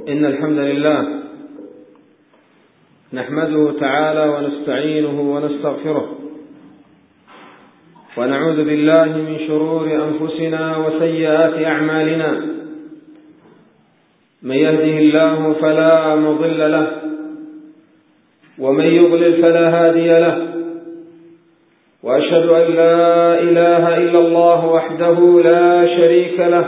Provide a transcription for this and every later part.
إن الحمد لله نحمده تعالى ونستعينه ونستغفره ونعوذ بالله من شرور أنفسنا وسيئات أعمالنا. من يهده الله فلا مضل له ومن يضلل فلا هادي له، وأشهد أن لا إله إلا الله وحده لا شريك له،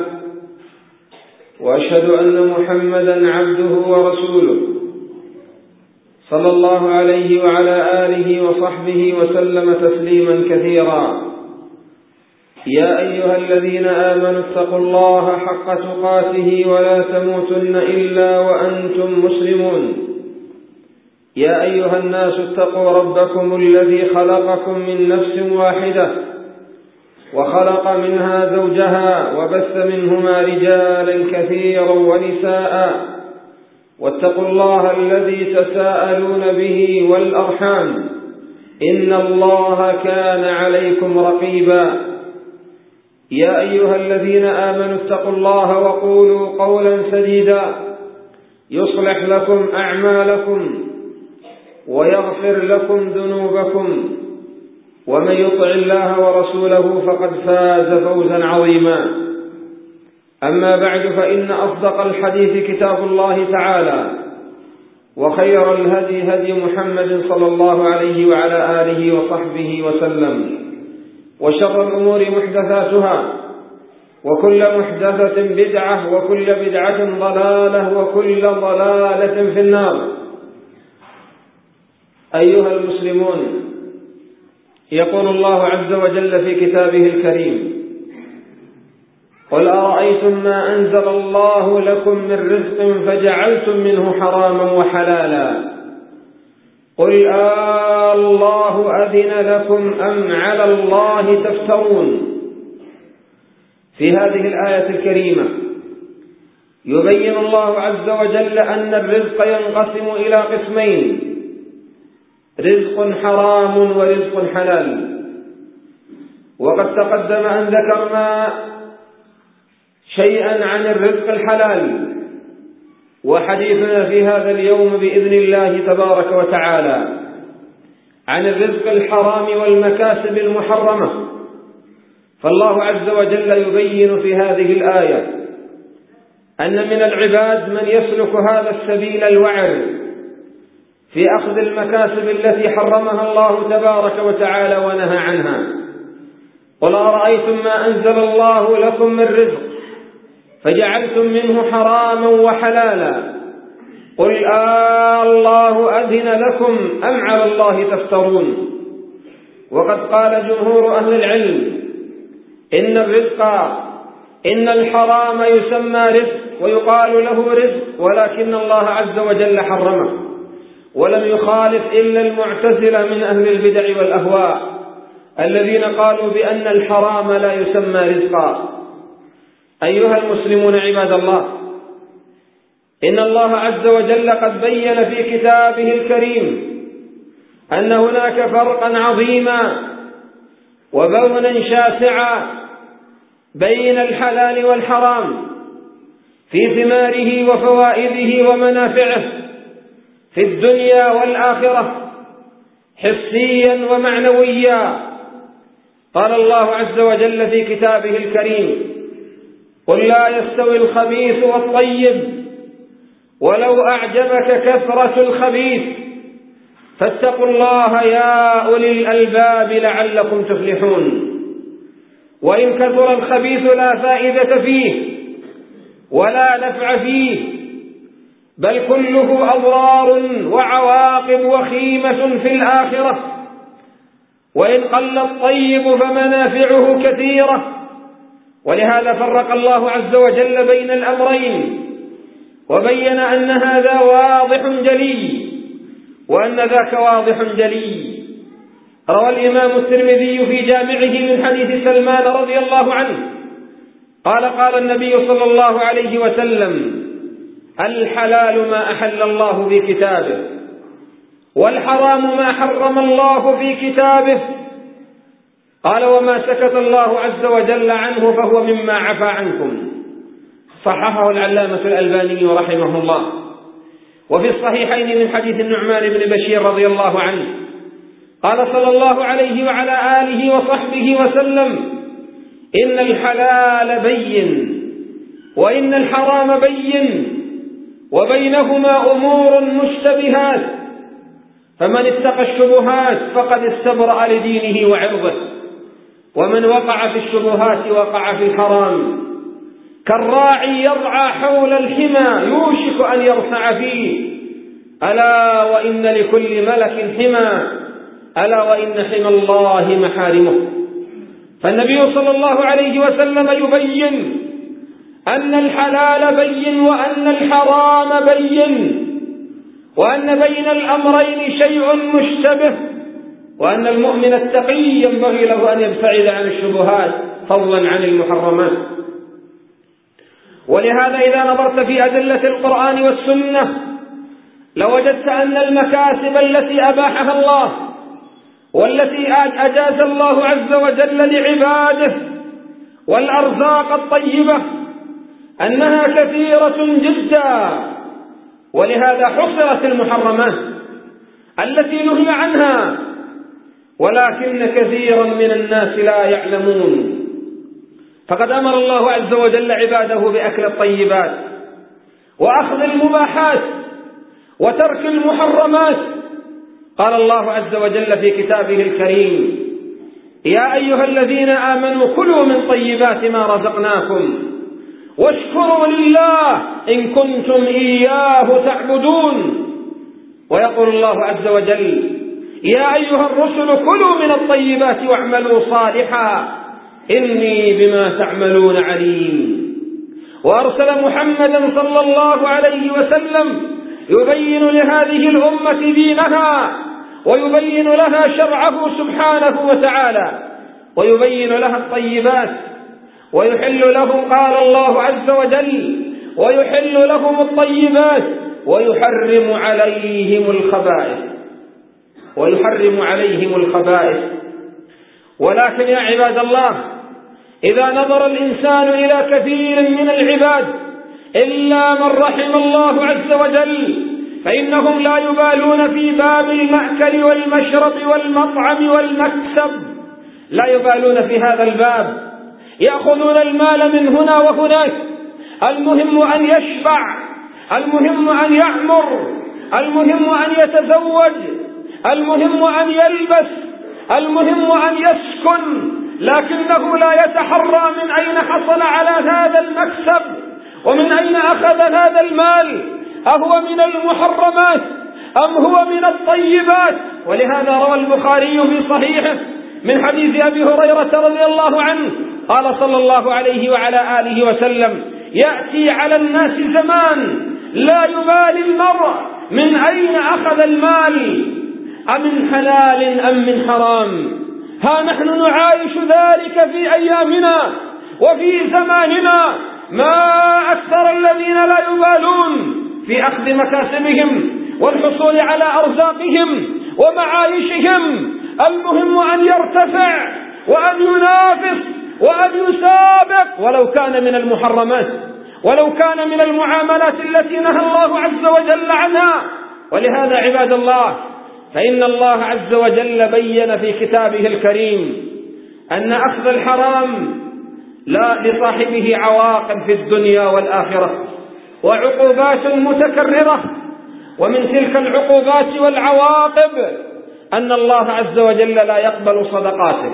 وأشهد أن محمدا عبده ورسوله صلى الله عليه وعلى آله وصحبه وسلم تسليما كثيرا. يا أيها الذين آمنوا اتقوا الله حق تقاته ولا تموتن إلا وأنتم مسلمون. يا أيها الناس اتقوا ربكم الذي خلقكم من نفس واحدة وخلق منها زوجها وبث منهما رجالا كثيرا ونساء، واتقوا الله الذي تساءلون به والأرحام إن الله كان عليكم رقيبا. يا أيها الذين آمنوا اتقوا الله وقولوا قولا سديدا يصلح لكم أعمالكم ويغفر لكم ذنوبكم، ومن يطع الله ورسوله فقد فاز فوزا عظيما. أما بعد، فإن أصدق الحديث كتاب الله تعالى، وخير الهدي هدي محمد صلى الله عليه وعلى آله وصحبه وسلم، وشر الأمور محدثاتها، وكل محدثة بدعة، وكل بدعة ضلالة، وكل ضلالة في النار. أيها المسلمون، يقول الله عز وجل في كتابه الكريم: قل أرأيتم ما أنزل الله لكم من رزق فجعلتم منه حراما وحلالا قل الله أذن لكم أم على الله تفترون. في هذه الآية الكريمة يبين الله عز وجل أن الرزق ينقسم إلى قسمين: رزق حرام ورزق حلال. وقد تقدم أن ذكرنا شيئا عن الرزق الحلال، وحديثنا في هذا اليوم بإذن الله تبارك وتعالى عن الرزق الحرام والمكاسب المحرمة. فالله عز وجل يبين في هذه الآية أن من العباد من يسلك هذا السبيل الوعر في أخذ المكاسب التي حرمها الله تبارك وتعالى ونهى عنها. قل أرأيتم ما أنزل الله لكم من رزق فجعلتم منه حراما وحلالا قل الله أذن لكم أم على الله تفترون. وقد قال جمهور أهل العلم إن الحرام يسمى رزق ويقال له رزق، ولكن الله عز وجل حرمه، ولم يخالف إلا المعتزلة من أهل البدع والأهواء الذين قالوا بأن الحرام لا يسمى رزقا. أيها المسلمون عباد الله، إن الله عز وجل قد بين في كتابه الكريم أن هناك فرقا عظيما وبونا شاسعا بين الحلال والحرام في ثماره وفوائده ومنافعه في الدنيا والآخرة، حسيا ومعنويا. قال الله عز وجل في كتابه الكريم: قل لا يستوي الخبيث والطيب ولو أعجبك كثرة الخبيث فاتقوا الله يا أولي الألباب لعلكم تفلحون. وإن كثر الخبيث لا فائدة فيه ولا نفع فيه، بل كله أضرار وعواقب وخيمة في الآخرة. وإن قل الطيب فمنافعه كثيرة. ولهذا فرق الله عز وجل بين الأمرين، وبين أن هذا واضح جلي وأن ذاك واضح جلي. روى الإمام الترمذي في جامعه من حديث سلمان رضي الله عنه قال النبي صلى الله عليه وسلم: الحلال ما أحل الله في كتابه، والحرام ما حرم الله في كتابه. قال: وما سكت الله عز وجل عنه فهو مما عفى عنكم. صححه العلامة الألباني رحمه الله. وفي الصحيحين من حديث النعمان بن بشير رضي الله عنه قال صلى الله عليه وعلى آله وصحبه وسلم: إن الحلال بين وإن الحرام بين وبينهما أمور مشتبهات، فمن اتقى الشبهات فقد استبرأ لدينه وعرضه، ومن وقع في الشبهات وقع في الحرام. كالراعي يرعى حول الحمى يوشك أن يرتع فيه، ألا وإن لكل ملك حمى، ألا وإن حمى الله محارمه. فالنبي صلى الله عليه وسلم يبين أن الحلال بين وأن الحرام بين، وأن بين الأمرين شيء مشتبه، وأن المؤمن التقي ينبغي له أن يبتعد عن الشبهات فضلا عن المحرمات. ولهذا إذا نظرت في أدلة القرآن والسنة لوجدت أن المكاسب التي أباحها الله والتي أجاز الله عز وجل لعباده والأرزاق الطيبة أنها كثيرة جدا، ولهذا حصرت المحرمات التي نهي عنها، ولكن كثيرا من الناس لا يعلمون. فقد أمر الله عز وجل عباده بأكل الطيبات وأخذ المباحات وترك المحرمات. قال الله عز وجل في كتابه الكريم: يا أيها الذين آمنوا كلوا من طيبات ما رزقناكم واشكروا لله إن كنتم إياه تعبدون. ويقول الله عز وجل: يا أيها الرسل كلوا من الطيبات واعملوا صالحا إني بما تعملون عليم. وأرسل محمدا صلى الله عليه وسلم يبين لهذه الأمة دينها ويبين لها شرعه سبحانه وتعالى ويبين لها الطيبات ويحل لهم، قال الله عز وجل: ويحل لهم الطيبات ويحرم عليهم الخبائث. ولكن يا عباد الله، إذا نظر الإنسان إلى كثير من العباد إلا من رحم الله عز وجل فإنهم لا يبالون في باب المأكل والمشرب والمطعم والمكسب، لا يبالون في هذا الباب، يأخذون المال من هنا وهناك. المهم أن يشبع، المهم أن يعمر، المهم أن يتزوج، المهم أن يلبس، المهم أن يسكن، لكنه لا يتحرى من أين حصل على هذا المكسب ومن أين أخذ هذا المال، أهو من المحرمات أم هو من الطيبات. ولهذا روى البخاري في صحيحه من حديث أبي هريرة رضي الله عنه قال صلى الله عليه وعلى آله وسلم: يأتي على الناس زمان لا يبالي المرء من أين أخذ المال، أمن حلال أم من حرام. ها نحن نعايش ذلك في أيامنا وفي زماننا، ما أكثر الذين لا يبالون في أخذ مكاسبهم والحصول على أرزاقهم ومعايشهم. المهم أن يرتفع وأن ينافس وأن يسابق، ولو كان من المحرمات، ولو كان من المعاملات التي نهى الله عز وجل عنها. ولهذا عباد الله، فإن الله عز وجل بين في كتابه الكريم أن أخذ الحرام لا لصاحبه عواقب في الدنيا والآخرة وعقوبات متكررة. ومن تلك العقوبات والعواقب أن الله عز وجل لا يقبل صدقاته.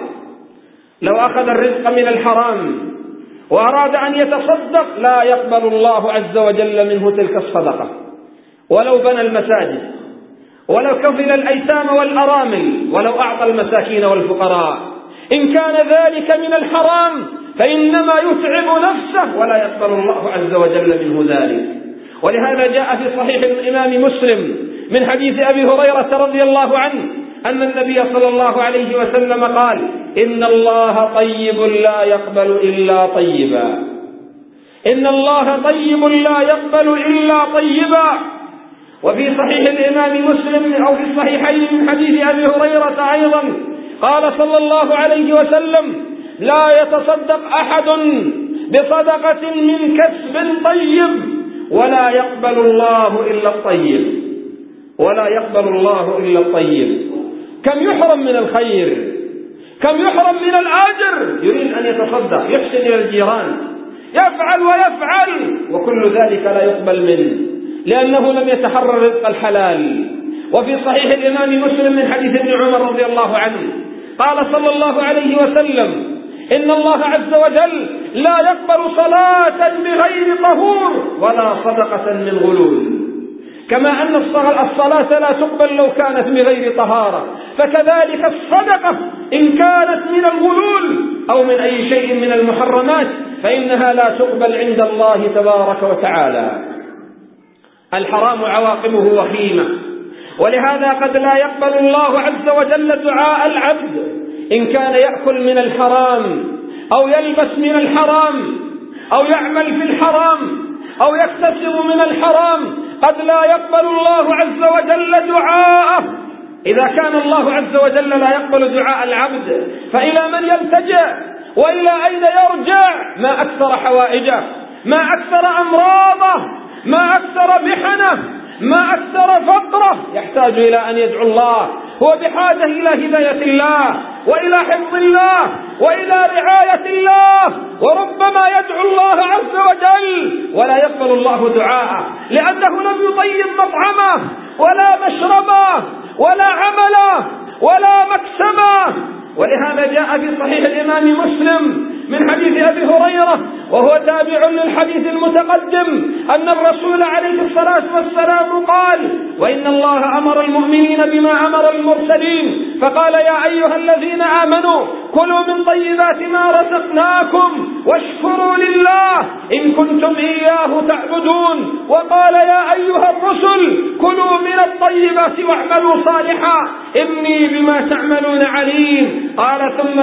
لو أخذ الرزق من الحرام وأراد أن يتصدق لا يقبل الله عز وجل منه تلك الصدقة، ولو بنى المساجد، ولو كفل الأيتام والأرامل، ولو أعطى المساكين والفقراء. إن كان ذلك من الحرام فإنما يتعب نفسه ولا يقبل الله عز وجل منه ذلك. ولهذا جاء في صحيح الإمام مسلم من حديث أبي هريرة رضي الله عنه أن النبي صلى الله عليه وسلم قال: إن الله طيب لا يقبل إلا طيبا، إن الله طيب لا يقبل إلا طيبا. وفي صحيح الإمام مسلم أو في الصحيحين من حديث أبي هريرة أيضا قال صلى الله عليه وسلم: لا يتصدق أحد بصدقة من كسب طيب، ولا يقبل الله إلا الطيب، ولا يقبل الله إلا الطيب. كم يحرم من الخير، كم يحرم من الأجر، يريد أن يتصدق، يحسن إلى الجيران، يفعل ويفعل، وكل ذلك لا يقبل منه لأنه لم يتحرر رزق الحلال. وفي صحيح الإمام مسلم من حديث ابن عمر رضي الله عنه قال صلى الله عليه وسلم: إن الله عز وجل لا يقبل صلاة بغير طهور ولا صدقة من غلول. كما أن الصلاة لا تقبل لو كانت بغير طهارة، فكذلك الصدقة إن كانت من الغلول أو من أي شيء من المحرمات فإنها لا تقبل عند الله تبارك وتعالى. الحرام عواقبه وخيمة، ولهذا قد لا يقبل الله عز وجل دعاء العبد إن كان يأكل من الحرام أو يلبس من الحرام أو يعمل في الحرام أو يكتسب من الحرام، قد لا يقبل الله عز وجل دعاءه. إذا كان الله عز وجل لا يقبل دعاء العبد فإلى من يلتجئ وإلى أين يرجع؟ ما أكثر حوائجه، ما أكثر أمراضه، ما أكثر محنه، ما أكثر فقره، يحتاج إلى أن يدعو الله، هو بحاجة إلى هداية الله وإلى حفظ الله وإلى رعاية الله، وربما يدعو الله عز وجل ولا يقبل الله دعاءه لأنه لم يطيب مطعمه ولا مشربه ولا عمله ولا مكسبه. ولهذا جاء في صحيح الإمام مسلم من حديث أبي هريرة وهو تابع للحديث المتقدم أن الرسول عليه الصلاة والسلام قال: وإن الله أمر المؤمنين بما أمر المرسلين فقال: يا أيها الذين آمنوا كلوا من طيبات ما رزقناكم واشكروا لله إن كنتم إياه تعبدون. وقال: يا أيها الرسل كلوا من الطيبات واعملوا صالحا إني بما تعملون عليم. قال: ثم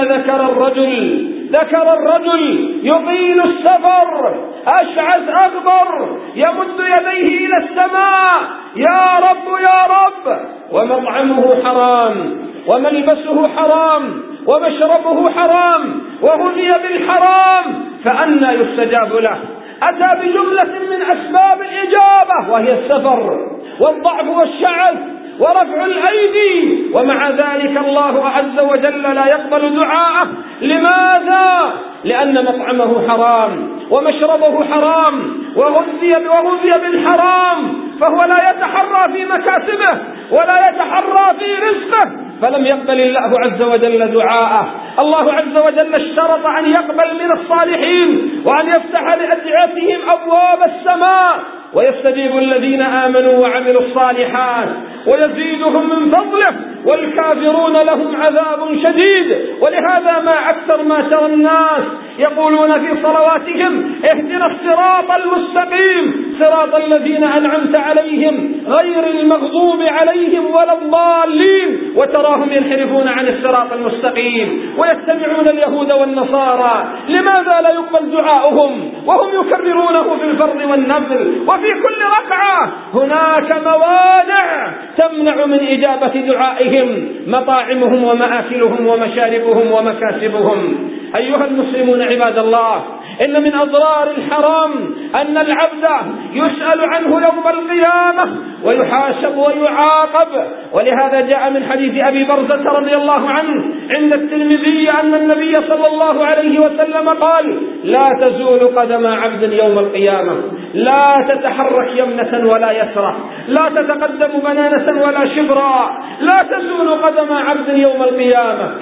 ذكر الرجل يطيل السفر أشعث أغبر يمد يديه إلى السماء: يا رب يا رب، ومطعمه حرام وملبسه حرام ومشربه حرام وغذي بالحرام، فأنى يستجاب له؟ أتى بجملة من أسباب الإجابة وهي السفر والضعف والشعث ورفع الأيدي، ومع ذلك الله عز وجل لا يقبل دعاءه. لماذا؟ لأن مطعمه حرام ومشربه حرام وغذي بالحرام، فهو لا يتحرى في مكاسبه ولا يتحرى في رزقه، فلم يقبل الله عز وجل دعاءه. الله عز وجل اشترط أن يقبل من الصالحين وأن يفتح لأدعيتهم أبواب السماء ويستجيب الذين آمنوا وعملوا الصالحات ويزيدهم من فضله، والكافرون لهم عذاب شديد. ولهذا ما أكثر ما ترى الناس يقولون في صلواتهم: اهدنا الصراط المستقيم صراط الذين أنعمت عليهم غير المغضوب عليهم ولا الضالين، وتراهم ينحرفون عن الصراط المستقيم ويتبعون اليهود والنصارى. لماذا لا يقبل دعاؤهم وهم يكررونه في الفرض والنفل وفي كل ركعة؟ هناك موانع تمنع من إجابة دعائهم: مطاعمهم ومآكلهم ومشاربهم ومكاسبهم. أيها المسلمون عباد الله، إن من أضرار الحرام أن العبد يسأل عنه يوم القيامة ويحاسب ويعاقب. ولهذا جاء من حديث أبي برزة رضي الله عنه عند الترمذي أن النبي صلى الله عليه وسلم قال: لا تزول قدم عبد يوم القيامة، لا تتحرك يمنة ولا يسرى، لا تتقدم بنانة ولا شبرا، لا تزول قدم عبد يوم القيامة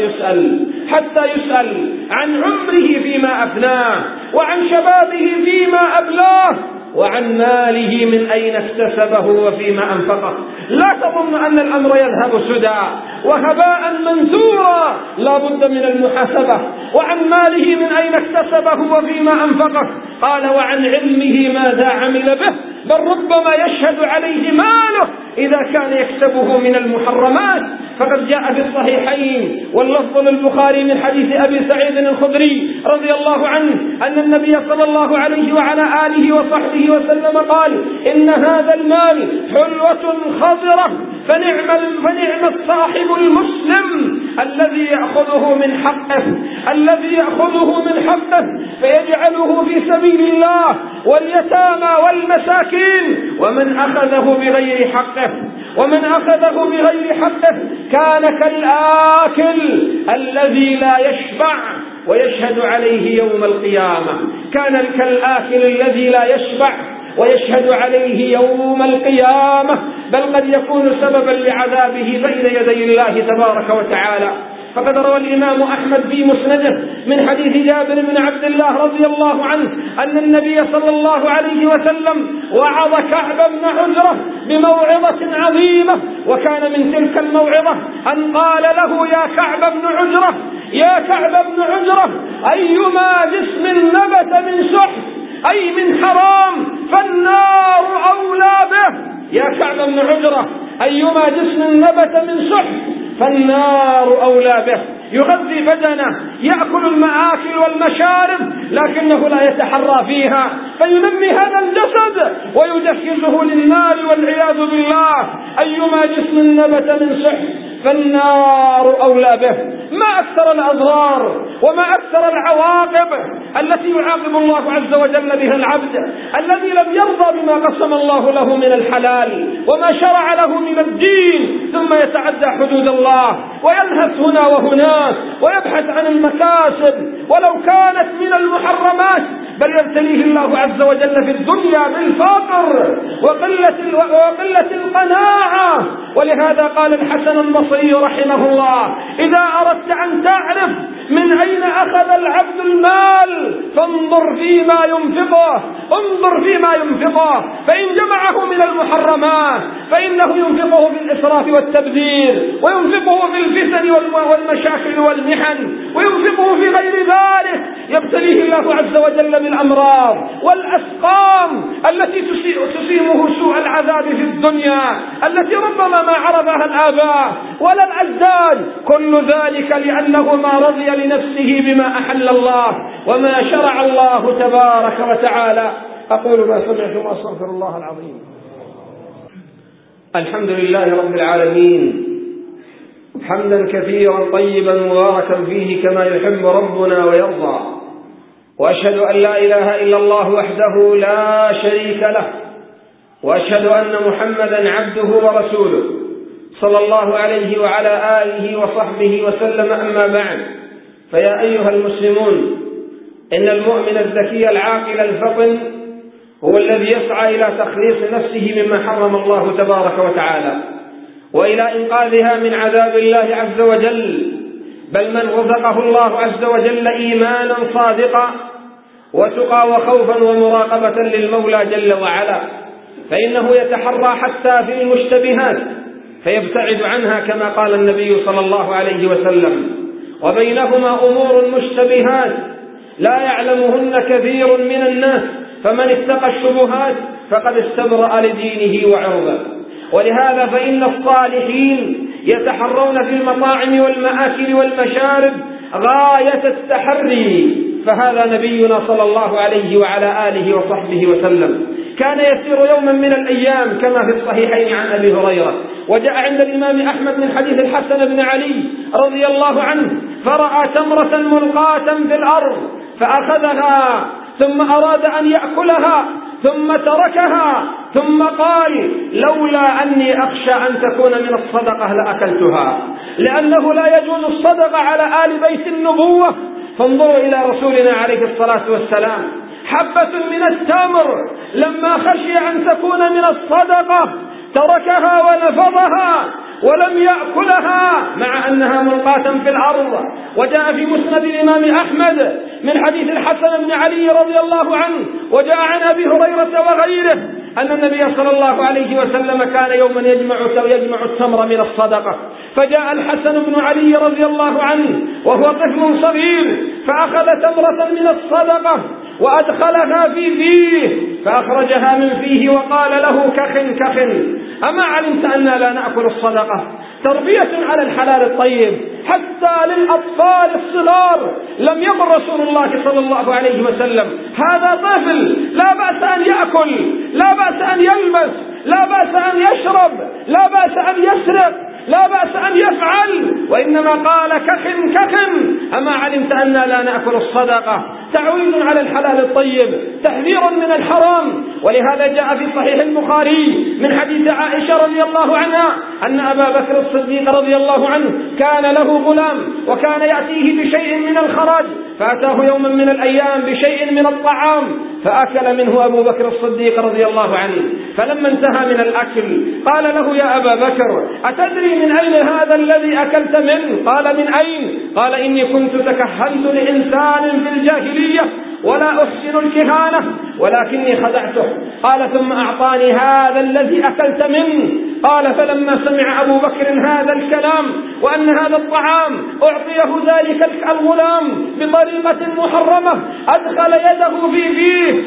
حتى يسأل عن عمره فيما أفناه، وعن شبابه فيما أبلاه، وعن ماله من أين اكتسبه وفيما أنفقه. لا تظن أن الأمر يذهب سدى وهباء منثورا، لا بد من المحاسبة. وعن ماله من أين اكتسبه وفيما أنفقه. قال: وعن علمه ماذا عمل به، بل ربما يشهد عليه ماله إذا كان يكسبه من المحرمات. فقد جاء في الصحيحين واللفظ للبخاري من حديث أبي سعيد الخدري رضي الله عنه أن النبي صلى الله عليه وعلى آله وصحبه وسلم قال: إن هذا المال حلوة خضرة فنعم الصاحب المسلم الذي يأخذه من حقه فيجعله في سبيل الله واليتامى والمساكين. ومن أخذه بغير حقه كان كالآكل الذي لا يشبع ويشهد عليه يوم القيامة، بل قد يكون سببا لعذابه بين يدي الله تبارك وتعالى. فقد روى الإمام أحمد في مسنده من حديث جابر بن عبد الله رضي الله عنه أن النبي صلى الله عليه وسلم وعظ كعب بن عجرة بموعظة عظيمة، وكان من تلك الموعظة أن قال له: يا كعب بن عجرة، أيما جسم نبت من سحت أي من حرام فالنار أولى به. يا كعب بن عجرة، أيما جسم نبت من سحت فالنار أولى به. يغذي بدنه، يأكل المآكل والمشارب، لكنه لا يتحرى فيها، فينمي هذا الجسد ويجهزه للنار والعياذ بالله. أيما جسم نبت من سحت فالنار أولى به. ما أكثر الأضرار وما أكثر العواقب التي يعاقب الله عز وجل بها العبد الذي لم يرضى بما قسم الله له من الحلال وما شرع له من الدين، ثم يتعدى حدود الله ويلهث هنا وهناك ويبحث عن المكاسب ولو كانت من المحرمات، بل يبتليه الله عز وجل في الدنيا بالفقر وقلة القناعة. ولهذا قال الحسن البصري رحمه الله: إذا أردت أن تعرف من أين أخذ العبد المال فانظر فيما ينفقه، فإن جمعه من المحرمات فإنه ينفقه في الإسراف والتبذير، وينفقه في الفتن والمشاكل والمحن، وينفقه في غير ذلك. يبتليه الله عز وجل بالأمراض والأسقام التي تسيمه سوء العذاب في الدنيا، التي ربما ما عرفها الآباء ولا الأجداد. كل ذلك لأنه ما رضي لنفسه بما أحل الله وما شرع الله تبارك وتعالى. أقول ما سمعت وأستغفر الله العظيم. الحمد لله رب العالمين، حمدا كثيرا طيبا مباركا فيه كما يحب ربنا ويرضى، وأشهد أن لا إله إلا الله وحده لا شريك له، وأشهد أن محمدا عبده ورسوله صلى الله عليه وعلى آله وصحبه وسلم. أما بعد، فيا أيها المسلمون، إن المؤمن الذكي العاقل الفطن هو الذي يسعى إلى تخليص نفسه مما حرم الله تبارك وتعالى، وإلى إنقاذها من عذاب الله عز وجل. بل من رزقه الله عز وجل إيمانا صادقا وتقى وخوفا ومراقبة للمولى جل وعلا، فإنه يتحرى حتى في المشتبهات فيبتعد عنها كما قال النبي صلى الله عليه وسلم: وبينهما أمور مشتبهات لا يعلمهن كثير من الناس، فمن اتقى الشبهات فقد استبرأ لدينه وعرضه. ولهذا فإن الصالحين يتحرون في المطاعم والمآكل والمشارب غاية التحري، فهذا نبينا صلى الله عليه وعلى آله وصحبه وسلم كان يسير يوما من الأيام كما في الصحيحين عن أبي هريرة، وجاء عند الإمام أحمد من حديث الحسن بن علي رضي الله عنه: فرأى تمرة ملقاة في الأرض فأخذها ثم أراد أن يأكلها ثم تركها، ثم قال: لولا أني أخشى أن تكون من الصدقة لأكلتها، لأنه لا يجوز الصدقة على آل بيت النبوة. فانظروا إلى رسولنا عليه الصلاة والسلام، حبة من التمر لما خشي أن تكون من الصدقة تركها ونفضها ولم يأكلها مع أنها ملقاة في الأرض. وجاء في مسند الإمام أحمد من حديث الحسن بن علي رضي الله عنه، وجاء عن أبي هريرة وغيره أن النبي صلى الله عليه وسلم كان يوما يجمع التمر من الصدقة، فجاء الحسن بن علي رضي الله عنه وهو طفل صغير فأخذ تمرة من الصدقة وأدخلها في فيه فأخرجها من فيه وقال له: كخ أما علمت أننا لا نأكل الصدقة؟ تربية على الحلال الطيب حتى للأطفال الصغار. لم يقل رسول الله صلى الله عليه وسلم: هذا طفل لا بأس أن يأكل، لا بأس أن يلبس، لا بأس أن يشرب، لا بأس أن يسرق، لا بأس أن يفعل، وإنما قال كخ أما علمت أننا لا نأكل الصدقة؟ تعويض على الحلال الطيب، تحذير من الحرام. ولهذا جاء في صحيح البخاري من حديث عائشة رضي الله عنها أن أبا بكر الصديق رضي الله عنه كان له غلام وكان يأتيه بشيء من الخراج، فأتاه يوما من الأيام بشيء من الطعام فأكل منه أبو بكر الصديق رضي الله عنه. فلما انتهى من الأكل قال له: يا أبا بكر، أتدري من أين هذا الذي أكلت منه؟ قال: من أين؟ قال: إني كنت تكهنت لإنسان في الجاهلية ولا أحسن الكهانة ولكني خدعته. قال: ثم أعطاني هذا الذي أكلت منه. قال: فلما سمع أبو بكر هذا الكلام وأن هذا الطعام أعطيه ذلك الغلام بطريقة محرمة أدخل يده في فيه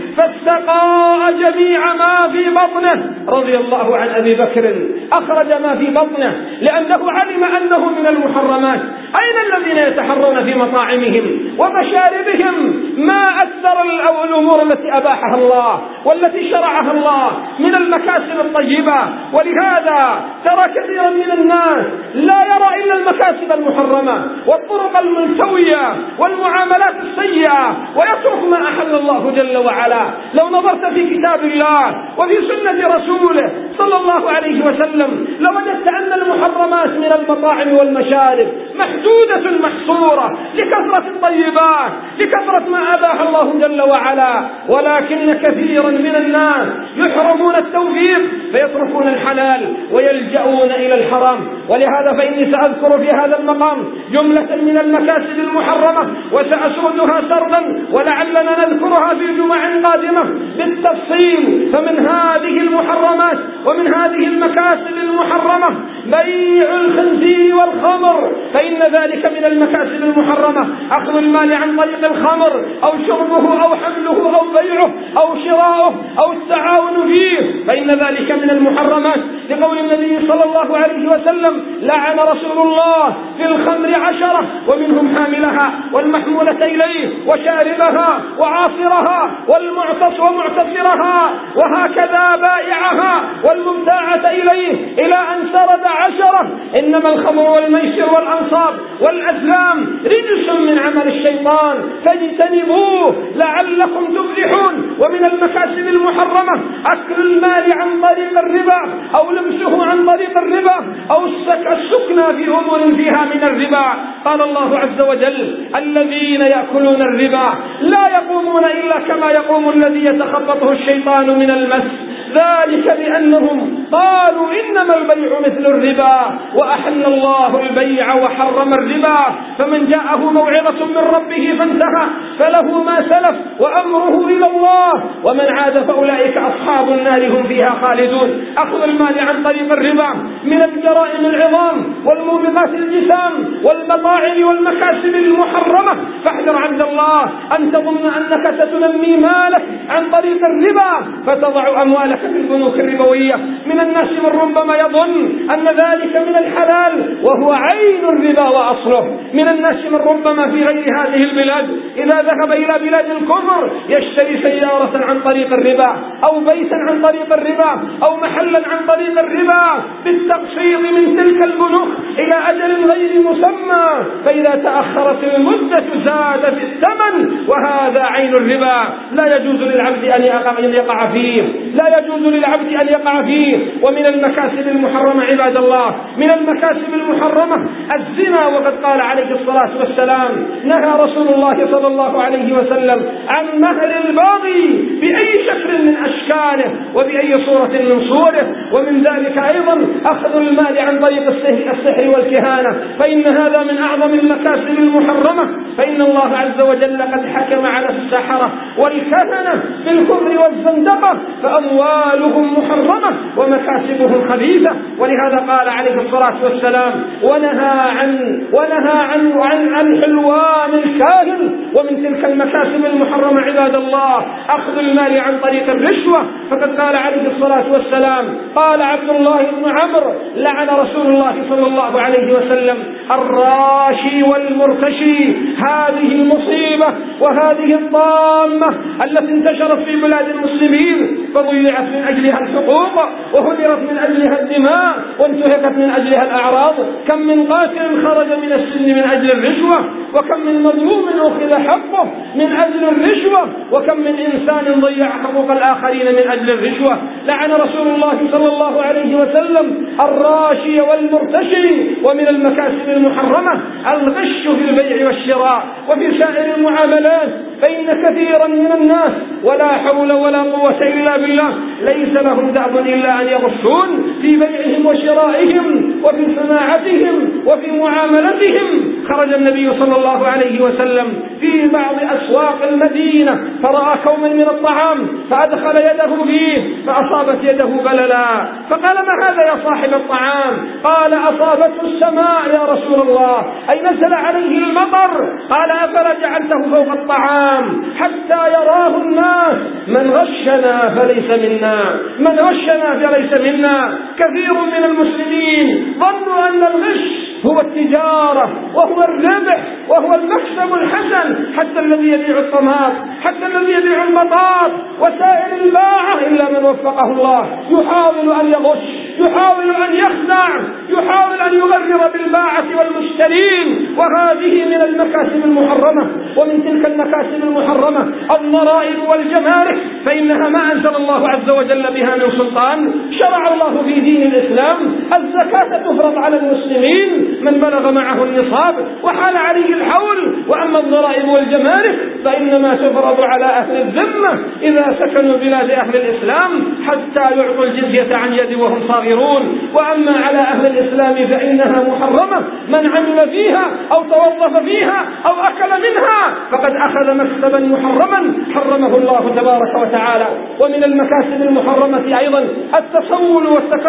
فاستقاء جميع ما في بطنه رضي الله عن أبي بكر، أخرج ما في بطنه لأنه علم أنه من المحرمات. أين الذين يتحرون في مطاعمهم ومشاربهم ما أكثر الأمور التي أباحها الله والتي شرعها الله من المكاسب الطيبة؟ ولهذا ترى كثيرا من الناس لا يرى إلا المكاسب المحرمة والطرق الملتوية والمعاملات السيئة ويترك ما أحل الله جل وعلا. لو نظرت في كتاب الله وفي سنة رسوله صلى الله عليه وسلم لوجدت أن المحرمات من المطاعم والمشارب محدودة محصورة لكثرة الطيبات، لكثرة ما أباح الله جل وعلا، ولكن كثيرا من الناس يحرمون التوفيق فيتركون الحلال ويلجؤون إلى الحرام. ولهذا فإني سأذكر في هذا المقام جملة من المكاسب المحرمة وسأسردها سردا ولعلنا نذكرها في جمع قادمة بالتفصيل. فمن هذه المحرمات ومن هذه المكاسب المحرمة بيع الخنزير والخمر، فإن ذلك من المكاسب المحرمة. أخذ المال عن طريق الخمر أو شربه أو حمله أو بيعه أو شراؤه أو التعاون فيه، فإن ذلك من المحرمات، لقول النبي صلى الله عليه وسلم: لعن رسول الله في الخمر 10 ومنهم حاملها والمحمولة إليه وشاربها وعاصرها ومعتصرها وهكذا بائعها والمبتاعة إليه إلى أن سرد 10. إنما الخمر والميسر والأنصاب والأزلام رجس من عمل الشيطان فاجتنبوه لعلكم تفلحون. ومن المكاسب المحرمة أكل المال عن طريق الربا أو لمسه عن طريق الربا أو السكنى في أمور فيها من الربا. قال الله عز وجل: الذين يأكلون الربا لا يقومون إلا كما يقوم الذي يتخبطه الشيطان من المس، ذلك بأنهم قالوا إنما البيع مثل الربا وأحل الله البيع وحرم الربا، فمن جاءه موعظة من ربه فانتهى فله ما سلف وأمره إلى الله ومن عاد فأولئك أصحاب النار هم فيها خالدون. أخذ المال عن طريق الربا من الجرائم العظام والموبقات الجسام والمطاعم والمكاسب المحرمة، فاحذر عبد الله أن تظن أنك ستنمي مالك عن طريق الربا فتضع أموالك في البنوك الربوية. من الناس من ربما يظن أن ذلك من الحلال وهو عين الربا وأصله. من الناس من ربما في غير هذه البلاد إذا ذهب إلى بلاد الكفر يشتري سيارة عن طريق الربا أو بيتا عن طريق الربا أو محلا عن طريق الربا بالتقسيط من تلك البنوك إلى أجل غير مسمى، فإذا تأخرت المدة زاد في الثمن، وهذا عين الربا لا يجوز للعبد أن يقع فيه، لا يجوز للعبد أن يقع فيه. ومن المكاسب المحرمة عباد الله، من المكاسب المحرمة الزنا، وقد قال عليه الصلاة والسلام: نهى رسول الله صلى الله عليه وسلم عن مهر الباغي بأي شكل من أشكاله وبأي صورة من صوره. ومن ذلك أيضا أخذ المال عن طريق السحر والكهانة، فإن هذا من أعظم المكاسب المحرمة، فإن الله عز وجل قد حكم على السحرة والكهنة بالكفر والزندقة فأموالهم محرمة ومكاسبهم خبيثة. ولهذا قال عليه الصلاة والسلام: ونهى عن حلوان الكاهن. ومن تلك المكاسب المحرمة عباد الله أخذ المال عن طريق الرشوة، فقد قال عليه الصلاة والسلام: قال عبد الله بن عمرو: لعن رسول الله صلى الله عليه وسلم الراشي والمرتشي. هذه المصيبة وهذه الطامة التي انتشرت في بلاد المسلمين فضيعت من أجلها الحقوق وهدرت من أجلها الدماء وانتهكت من أجلها الأعراض. كم من قاتل خرج من السجن من أجل الرشوة، وكم من مظلوم أخذ حقه من أجل الرشوة، وكم من إنسان ضيع حقوق الآخرين من أجل الرشوة. لعن رسول الله صلى الله عليه وسلم الراشي والمرتشي. ومن المكاسب المحرمة الغش في البيع والشراء وفي سائر المعاملات، فإن كثيرا من الناس ولا حول ولا قوة إلا بالله ليس لهم دأب إلا أن يغشون في بيعهم وشرائهم وفي صناعتهم وفي معاملتهم. خرج النبي صلى الله عليه وسلم في بعض أسواق المدينة فرأى كوما من الطعام فأدخل يده فيه فأصابت يده بللا، فقال: ما هذا يا صاحب الطعام؟ قال: أصابته السماء يا رسول الله، أي نزل عليه المطر. قال: أفلا جعلته فوق الطعام حتى يراه الناس؟ من غشنا فليس منا، من غشنا فليس منا. كثير من المسلمين ظنوا أن الغش هو التجارة وهو الربح وهو المكسب الحسن، حتى الذي يبيع الطماط، حتى الذي يبيع البطاط وسائر الباعة إلا من وفقه الله يحاول أن يغش، يحاول أن يخدع، يحاول أن يغرر بالباعة والمشترين. وهذه من المكاسب المحرمة. ومن تلك المكاسب المحرمة الضرائب والجمارك، فإنها ما أنزل الله عز وجل بها من سلطان. شرع الله في دين الإسلام الزكاة تفرض على المسلمين من بلغ معه النصاب وحال عليه الحول. وأما الضرائب والجمارك فإنما تفرض على أهل الذمة إذا سكنوا بلاد أهل الإسلام حتى يعطوا الجزية عن يد وهم صاغرون. وأما على أهل الإسلام فإنها محرمة، من عمل فيها أو توظف فيها أو أكل منها فقد أخذ مكسبا محرما حرمه الله تبارك وتعالى. ومن المكاسب المحرمة أيضا التسول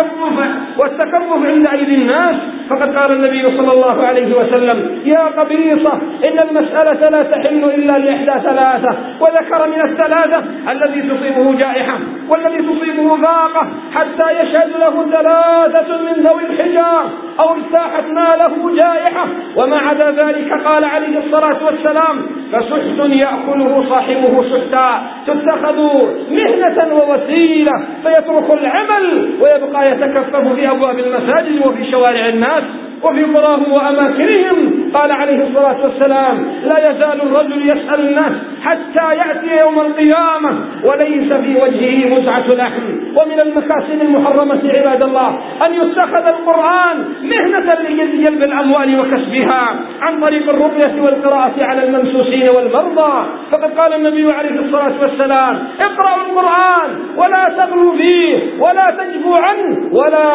والتكبر عند أيدي الناس، فقد قال النبي صلى الله عليه وسلم: يا قبيصة إن المسألة لا تحل إلا لإحدى ثلاثة، وذكر من الثلاثة الذي تصيبه جائحة والذي تصيبه ضاقة حتى يشهد له ثلاثة من ذوي الحجار أو ارتاحت ماله جائحة. وما عدا ذلك قال عليه الصلاة والسلام: فسحت يأكله صاحبه سحتا، تتخذ مهنة ووسيلة فيترك العمل ويبقى يتكفف في أبواب المساجد وفي شوارع الناس وفي قراهم وأماكنهم. قال عليه الصلاة والسلام: لا يزال الرجل يسأل الناس حتى يأتي يوم القيامة وليس في وجهه مزعة لحم. ومن المكاسب المحرمة عباد الله أن يتخذ القرآن مهنة لجلب الأموال وكسبها عن طريق الرقية والقراءة على الممسوسين والمرضى. فقد قال النبي عليه الصلاة والسلام: اقرأوا القرآن ولا تغلوا فيه ولا تجفوا عنه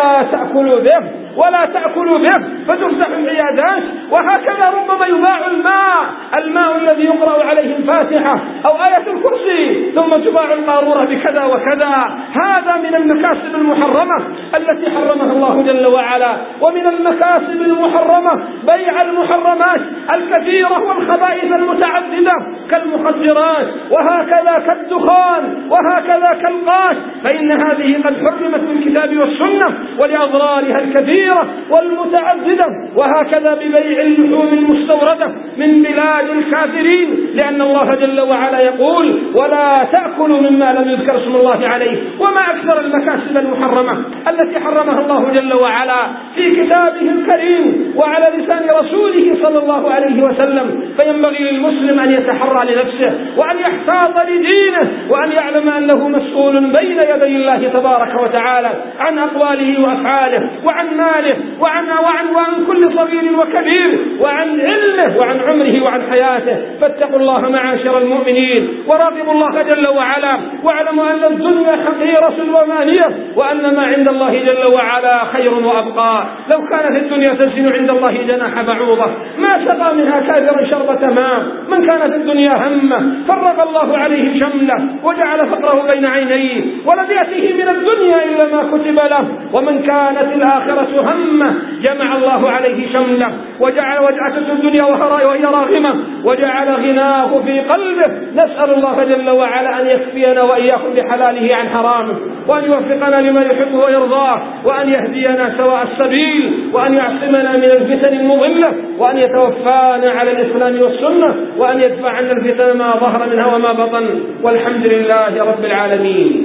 ولا تأكلوا به فتفتح العيادات. وهكذا ربما يباع الماء الذي يقرأ عليه الفاتحة أو آية الكرسي ثم تباع القارورة بكذا وكذا. هذا من المكاسب المحرمة التي حرمها الله جل وعلا. ومن المكاسب المحرمة بيع المحرمات الكثيرة والخبائث المتعددة كالمخدرات وهكذا كالدخان وهكذا كالقاش، فإن هذه قد حرمت بالكتاب والسنة ولأضرارها الكثيرة والمتعددة. وهكذا ببيع اللحوم المستوردة من بلاد الكافرين، لأن الله جل وعلا يقول: ولا تأكلوا مما لم يذكر اسم الله عليه. وما أكثر المكاسب المحرمة التي حرمها الله جل وعلا في كتابه الكريم وعلى لسان رسوله صلى الله عليه وسلم. فينبغي للمسلم أن يتحرى لنفسه وأن يحتاط لدينه وأن يعلم أنه مسؤول بين يدي الله تبارك وتعالى عن أقواله وأفعاله وعن ماله وعن كل صغير وكبير وعن علمه وعن عمره وعن حياته. فاتقوا الله معاشر المؤمنين وراقبوا الله جل وعلا، واعلموا أن الدنيا حقيرة ومانية وأن ما عند الله جل وعلا خير وأبقى. لو كانت الدنيا تزن عند الله جناح بعوضة ما سقى منها كافر شربة ماء. من كانت الدنيا همه فرق الله عليه شمله وجعل فقره بين عينيه ولم يأته من الدنيا إلا ما كتب له. ومن كانت الآخرة همه جمع الله عليه شمله وجعلته الدنيا وهي راغمة وجعل غناه في قلبه. نسأل الله جل وعلا أن يكفينا وإياكم بحلاله عن حرامه، وأن يوفقنا لما يحبه ويرضاه، وأن يهدينا سواء السبيل، وأن يعصمنا من الفتن المضلة، وأن يتوفانا على الإسلام والسنة، وأن يدفع عنا الفتن ما ظهر منها وما بطن. والحمد لله رب العالمين.